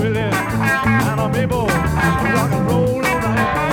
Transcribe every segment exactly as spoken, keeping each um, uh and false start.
with it. And I'm able to rock and roll all night.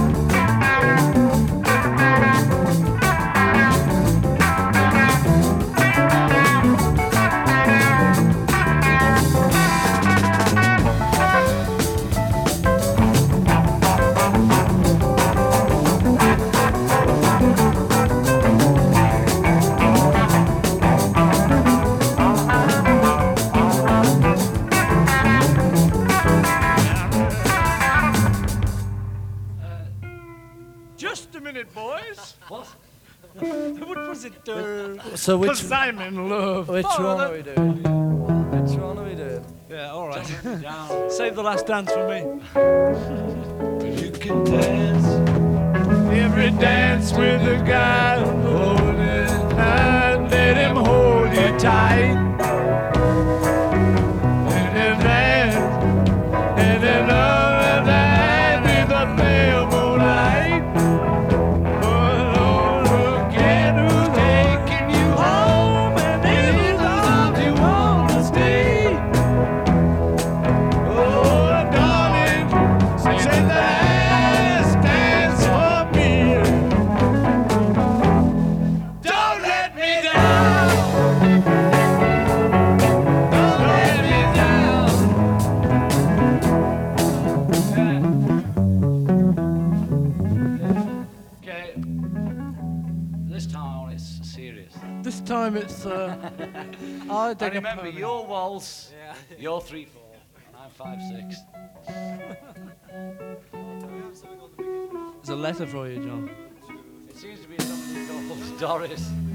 Just a minute, boys. What? What was it? Uh, So which, Cause I'm in love. which Oh, one that- are we doing? Which one are we doing? Yeah, all right. Down. Save the last dance for me. You can dance. Every dance with a guy holding and let him hold you tight. And then dance, and then love and with a pale moonlight. Oh Lord, look at who's taking you home, and in his arms you want to stay. Oh, darling, say the last dance for me. Don't let me down. Don't let me down. Okay. This time it's serious. This time it's. Uh, I I dig a remember pony. your waltz, you're three four, and I'm five six. There's a letter for you, John. It seems to be somebody called Doris.